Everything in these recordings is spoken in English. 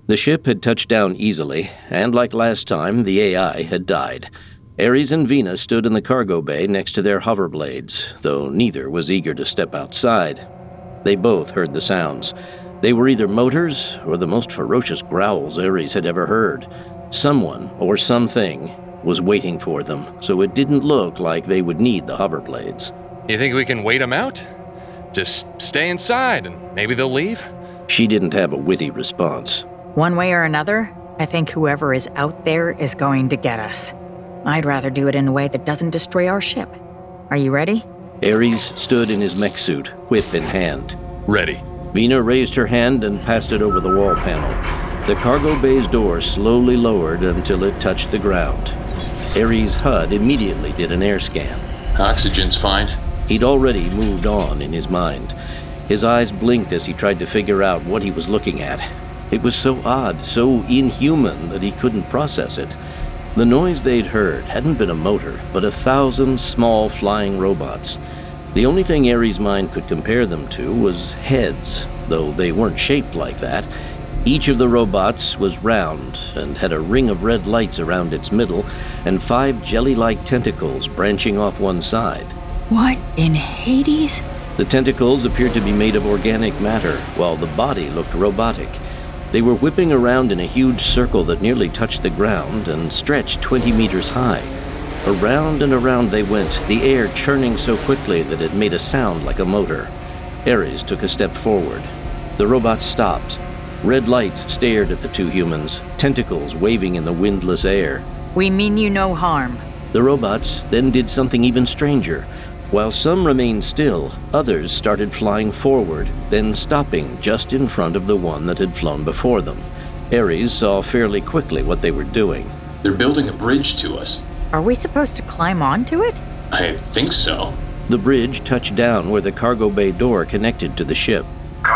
The ship had touched down easily, and like last time, the AI had died. Ares and Vina stood in the cargo bay next to their hoverblades, though neither was eager to step outside. They both heard the sounds. They were either motors or the most ferocious growls Ares had ever heard. Someone, or something, was waiting for them, so it didn't look like they would need the hoverblades. You think we can wait them out? Just stay inside and maybe they'll leave? She didn't have a witty response. One way or another, I think whoever is out there is going to get us. I'd rather do it in a way that doesn't destroy our ship. Are you ready? Ares stood in his mech suit, whip in hand. Ready. Vina raised her hand and passed it over the wall panel. The cargo bay's door slowly lowered until it touched the ground. Ares' HUD immediately did an air scan. Oxygen's fine. He'd already moved on in his mind. His eyes blinked as he tried to figure out what he was looking at. It was so odd, so inhuman that he couldn't process it. The noise they'd heard hadn't been a motor, but 1,000 small flying robots. The only thing Ares' mind could compare them to was heads, though they weren't shaped like that. Each of the robots was round and had a ring of red lights around its middle and 5 jelly-like tentacles branching off one side. What in Hades? The tentacles appeared to be made of organic matter, while the body looked robotic. They were whipping around in a huge circle that nearly touched the ground and stretched 20 meters high. Around and around they went, the air churning so quickly that it made a sound like a motor. Ares took a step forward. The robots stopped. Red lights stared at the two humans, tentacles waving in the windless air. We mean you no harm. The robots then did something even stranger. While some remained still, others started flying forward, then stopping just in front of the one that had flown before them. Ares saw fairly quickly what they were doing. They're building a bridge to us. Are we supposed to climb onto it? I think so. The bridge touched down where the cargo bay door connected to the ship.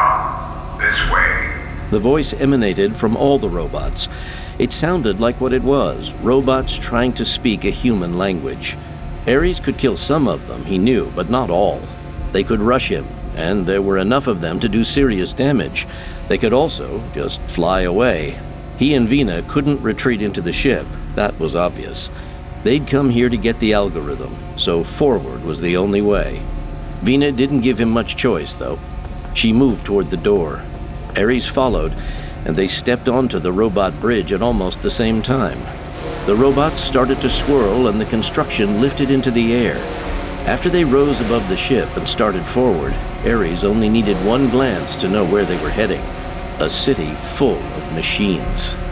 Come this way. The voice emanated from all the robots. It sounded like what it was, robots trying to speak a human language. Ares could kill some of them, he knew, but not all. They could rush him, and there were enough of them to do serious damage. They could also just fly away. He and Vina couldn't retreat into the ship, that was obvious. They'd come here to get the algorithm, so forward was the only way. Vina didn't give him much choice, though. She moved toward the door. Ares followed, and they stepped onto the robot bridge at almost the same time. The robots started to swirl, and the construction lifted into the air. After they rose above the ship and started forward, Ares only needed one glance to know where they were heading. A city full of machines.